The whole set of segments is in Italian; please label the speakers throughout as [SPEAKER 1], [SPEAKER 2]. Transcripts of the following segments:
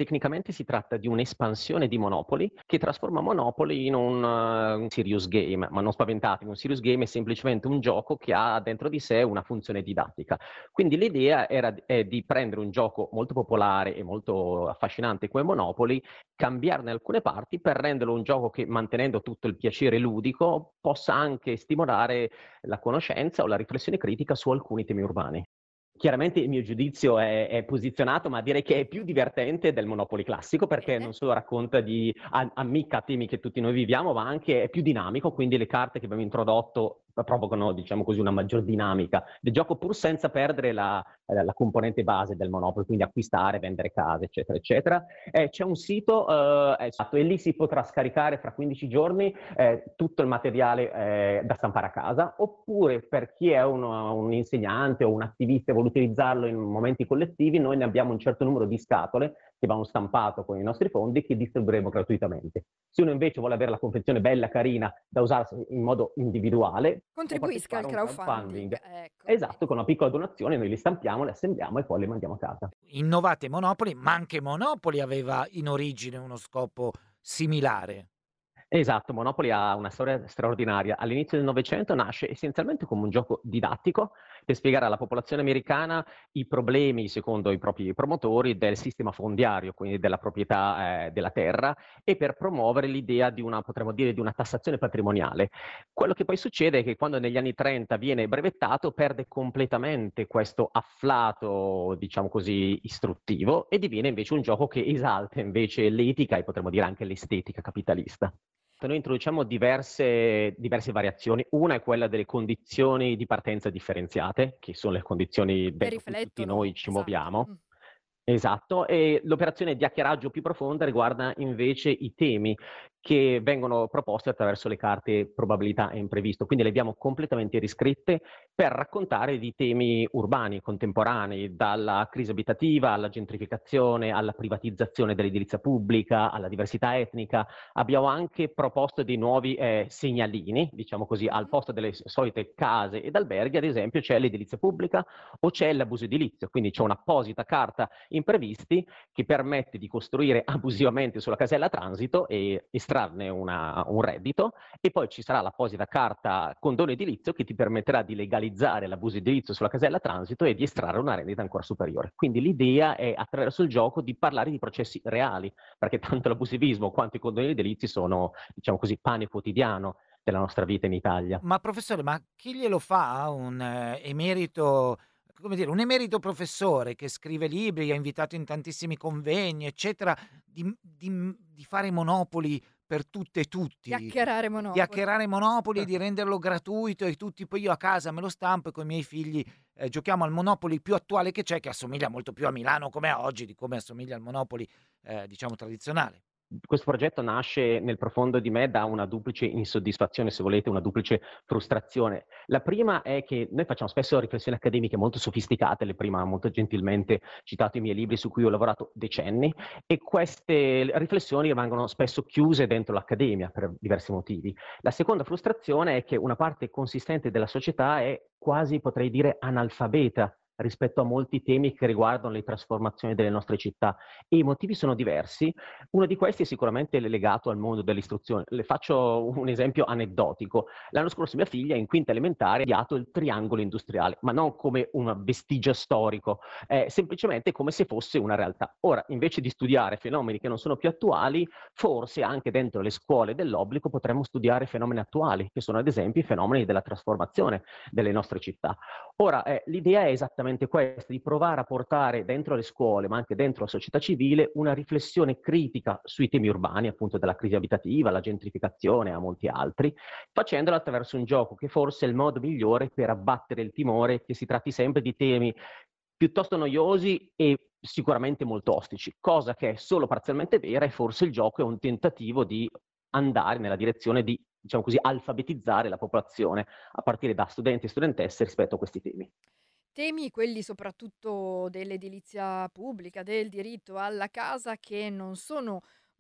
[SPEAKER 1] Tecnicamente si tratta di un'espansione di Monopoly che trasforma Monopoly in un serious game, ma non spaventatevi, un serious game è semplicemente un gioco che ha dentro di sé una funzione didattica. Quindi l'idea è di prendere un gioco molto popolare e molto affascinante come Monopoly, cambiarne alcune parti per renderlo un gioco che, mantenendo tutto il piacere ludico, possa anche stimolare la conoscenza o la riflessione critica su alcuni temi urbani. Chiaramente il mio giudizio è posizionato, ma direi che è più divertente del Monopoly classico, perché non
[SPEAKER 2] Bene.
[SPEAKER 1] solo racconta di ammicca temi che tutti noi viviamo, ma anche è più dinamico, quindi le carte che abbiamo introdotto provocano, diciamo così, una maggior dinamica del gioco, pur senza perdere la componente base del Monopoly, quindi acquistare, vendere case, eccetera, eccetera. C'è un sito, esatto, e lì si potrà scaricare fra 15 giorni tutto il materiale da stampare a casa, oppure per chi è un insegnante o un attivista e vuole utilizzarlo in momenti collettivi, noi ne abbiamo un certo numero di scatole che vanno stampato con i nostri fondi che distribuiremo gratuitamente. Se uno invece vuole avere la confezione bella, carina, da usare in modo individuale, può
[SPEAKER 2] Contribuisca al
[SPEAKER 1] partecipare a un
[SPEAKER 2] crowdfunding,
[SPEAKER 1] crowdfunding.
[SPEAKER 2] ecco,
[SPEAKER 1] Esatto, con
[SPEAKER 2] bene.
[SPEAKER 1] una piccola donazione noi li stampiamo, li assembliamo e poi li mandiamo a casa.
[SPEAKER 3] Innovate Monopoli, ma anche Monopoli aveva in origine uno scopo similare.
[SPEAKER 1] Esatto, Monopoly ha una storia straordinaria. All'inizio del Novecento nasce essenzialmente come un gioco didattico per spiegare alla popolazione americana i problemi, secondo i propri promotori, del sistema fondiario, quindi della proprietà, della terra, e per promuovere l'idea di una, potremmo dire, di una tassazione patrimoniale. Quello che poi succede è che quando negli anni '30 viene brevettato, perde completamente questo afflato, diciamo così, istruttivo e diviene invece un gioco che esalta invece l'etica e potremmo dire anche l'estetica capitalista. Noi introduciamo diverse variazioni. Una è quella delle condizioni di partenza differenziate, che sono le condizioni
[SPEAKER 2] Che
[SPEAKER 1] dentro cui tutti noi
[SPEAKER 2] riflettono
[SPEAKER 1] ci
[SPEAKER 2] esatto.
[SPEAKER 1] muoviamo. Esatto, e l'operazione di hackeraggio più profonda riguarda invece i temi che vengono proposti attraverso le carte probabilità e imprevisto, quindi le abbiamo completamente riscritte per raccontare di temi urbani contemporanei, dalla crisi abitativa alla gentrificazione, alla privatizzazione dell'edilizia pubblica, alla diversità etnica. Abbiamo anche proposto dei nuovi segnalini, diciamo così, al
[SPEAKER 2] Mh-mh.
[SPEAKER 1] posto delle solite case ed alberghi, ad esempio, c'è l'edilizia pubblica o c'è l'abuso edilizio, quindi c'è un'apposita carta imprevisti che permette di costruire abusivamente sulla casella transito e estrarne un reddito, e poi ci sarà l'apposita carta condono edilizio che ti permetterà di legalizzare l'abuso edilizio sulla casella transito e di estrarre una rendita ancora superiore. Quindi l'idea è, attraverso il gioco, di parlare di processi reali, perché tanto l'abusivismo quanto i condoni edilizi sono, diciamo così, pane quotidiano della nostra vita in Italia.
[SPEAKER 3] Ma professore, ma chi glielo fa un emerito, come dire, un emerito professore che scrive libri, è invitato in tantissimi convegni, eccetera, di fare Monopoli per tutte e tutti,
[SPEAKER 2] Chiacchierare
[SPEAKER 3] di
[SPEAKER 2] Monopoli.
[SPEAKER 3] hackerare Monopoli, di renderlo gratuito e tutti poi io a casa me lo stampo e coi miei figli, giochiamo al Monopoli più attuale che c'è, che assomiglia molto più a Milano come è oggi, di come assomiglia al Monopoli, diciamo tradizionale.
[SPEAKER 1] Questo progetto nasce nel profondo di me da una duplice insoddisfazione, se volete, una duplice frustrazione. La prima è che noi facciamo spesso riflessioni accademiche molto sofisticate, le prima molto gentilmente citato i miei libri su cui ho lavorato decenni, e queste riflessioni rimangono spesso chiuse dentro l'accademia per diversi motivi. La seconda frustrazione è che una parte consistente della società è quasi, potrei dire, analfabeta rispetto a molti temi che riguardano le trasformazioni delle nostre città, e i motivi sono diversi. Uno di questi è sicuramente legato al mondo dell'istruzione. Le faccio un esempio aneddotico. L'anno scorso mia figlia in quinta elementare ha studiato il triangolo industriale, ma non come un vestigio storico, semplicemente come se fosse una realtà. Ora, invece di studiare fenomeni che non sono più attuali, forse anche dentro le scuole dell'obbligo potremmo studiare fenomeni attuali, che sono ad esempio i fenomeni della trasformazione delle nostre città. Ora, l'idea è esattamente questa, di provare a portare dentro le scuole, ma anche dentro la società civile, una riflessione critica sui temi urbani, appunto della crisi abitativa, la gentrificazione e a molti altri, facendolo attraverso un gioco che forse è il modo migliore per abbattere il timore che si tratti sempre di temi piuttosto noiosi e sicuramente molto ostici, cosa che è solo parzialmente vera, e forse il gioco è un tentativo di andare nella direzione di, diciamo così, alfabetizzare la popolazione a partire da studenti e studentesse rispetto a questi temi.
[SPEAKER 2] Temi quelli soprattutto dell'edilizia pubblica, del diritto alla casa che non sono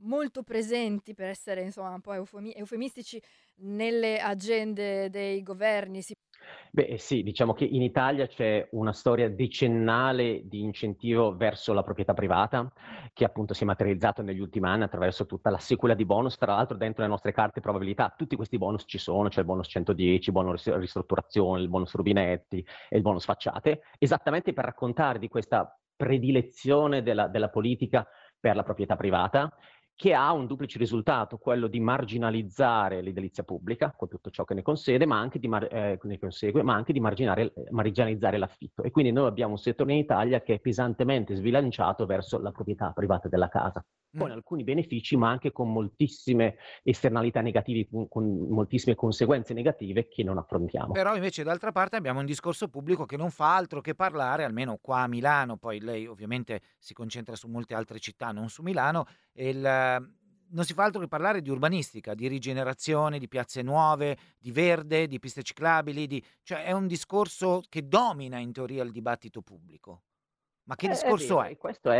[SPEAKER 2] molto presenti, per essere insomma un po' eufemistici, nelle agende dei governi.
[SPEAKER 1] Beh, sì, diciamo che in Italia c'è una storia decennale di incentivo verso la proprietà privata, che appunto si è materializzato negli ultimi anni attraverso tutta la sequela di bonus. Tra l'altro dentro le nostre carte probabilità tutti questi bonus ci sono, c'è il bonus 110, il bonus ristrutturazione, il bonus rubinetti e il bonus facciate, esattamente per raccontare di questa predilezione della politica per la proprietà privata, che ha un duplice risultato, quello di marginalizzare l'edilizia pubblica, con tutto ciò che ne consede, ma anche ne consegue, ma anche di marginalizzare l'affitto. E quindi noi abbiamo un settore in Italia che è pesantemente sbilanciato verso la proprietà privata della casa,
[SPEAKER 3] Mh.
[SPEAKER 1] con alcuni benefici, ma anche con moltissime esternalità negative, con moltissime conseguenze negative che non affrontiamo.
[SPEAKER 3] Però invece d'altra parte abbiamo un discorso pubblico che non fa altro che parlare, almeno qua a Milano, poi lei ovviamente si concentra su molte altre città, non su Milano, non si fa altro che parlare di urbanistica, di rigenerazione, di piazze nuove, di verde, di piste ciclabili, cioè è un discorso che domina in teoria il dibattito pubblico. Ma che
[SPEAKER 1] È
[SPEAKER 3] discorso
[SPEAKER 1] vero,
[SPEAKER 3] è?
[SPEAKER 1] e questo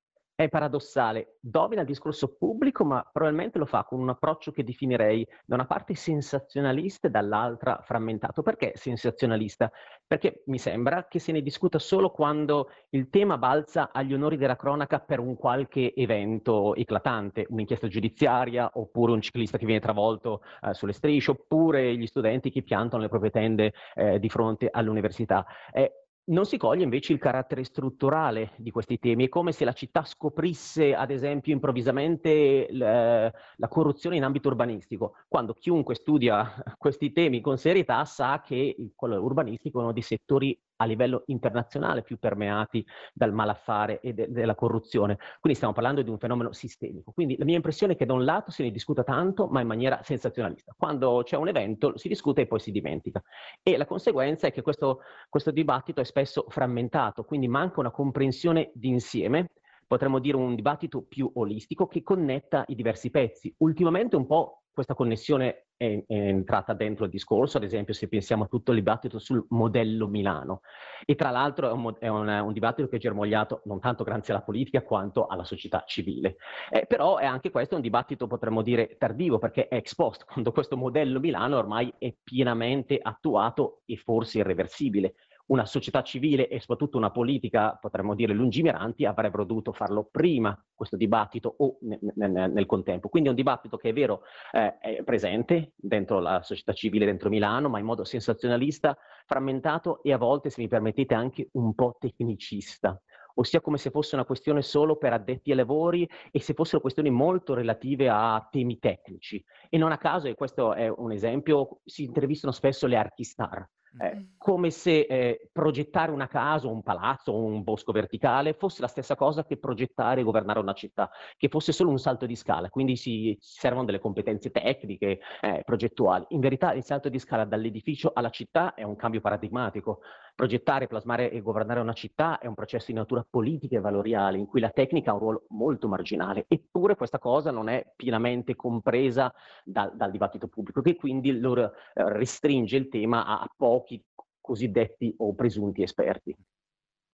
[SPEAKER 1] è paradossale. Domina il discorso pubblico, ma probabilmente lo fa con un approccio che definirei da una parte sensazionalista e dall'altra frammentato. Perché sensazionalista? Perché mi sembra che se ne discuta solo quando il tema balza agli onori della cronaca per un qualche evento eclatante, un'inchiesta giudiziaria, oppure un ciclista che viene travolto sulle strisce, oppure gli studenti che piantano le proprie tende di fronte all'università. Non si coglie invece il carattere strutturale di questi temi. È come se la città scoprisse, ad esempio, improvvisamente la corruzione in ambito urbanistico, quando chiunque studia questi temi con serietà sa che quello urbanistico è uno dei settori a livello internazionale più permeati dal malaffare e della corruzione. Quindi stiamo parlando di un fenomeno sistemico. Quindi la mia impressione è che da un lato se ne discuta tanto, ma in maniera sensazionalista. Quando c'è un evento si discute e poi si dimentica. E la conseguenza è che questo dibattito è spesso frammentato, quindi manca una comprensione d'insieme, potremmo dire un dibattito più olistico che connetta i diversi pezzi. Ultimamente un po' questa connessione è entrata dentro il discorso, ad esempio se pensiamo a tutto il dibattito sul modello Milano. E tra l'altro è un dibattito che è germogliato non tanto grazie alla politica quanto alla società civile. Però è anche questo un dibattito, potremmo dire, tardivo, perché è ex post, quando questo modello Milano ormai è pienamente attuato e forse irreversibile. Una società civile e soprattutto una politica, potremmo dire, lungimiranti, avrebbero dovuto farlo prima questo dibattito o nel contempo. Quindi è un dibattito che è vero, è presente dentro la società civile, dentro Milano, ma in modo sensazionalista, frammentato e a volte, se mi permettete, anche un po' tecnicista, ossia come se fosse una questione solo per addetti ai lavori e se fossero questioni molto relative a temi tecnici. E non a caso, e questo è un esempio, si intervistano spesso le archistar,
[SPEAKER 3] Mh.
[SPEAKER 1] come se progettare una casa, un palazzo o un bosco verticale fosse la stessa cosa che progettare e governare una città, che fosse solo un salto di scala, quindi si servono delle competenze tecniche, progettuali. In verità il salto di scala dall'edificio alla città è un cambio paradigmatico. Progettare, plasmare e governare una città è un processo di natura politica e valoriale, in cui la tecnica ha un ruolo molto marginale, eppure questa cosa non è pienamente compresa dal dibattito pubblico, che quindi lo restringe il tema a pochi cosiddetti o presunti esperti.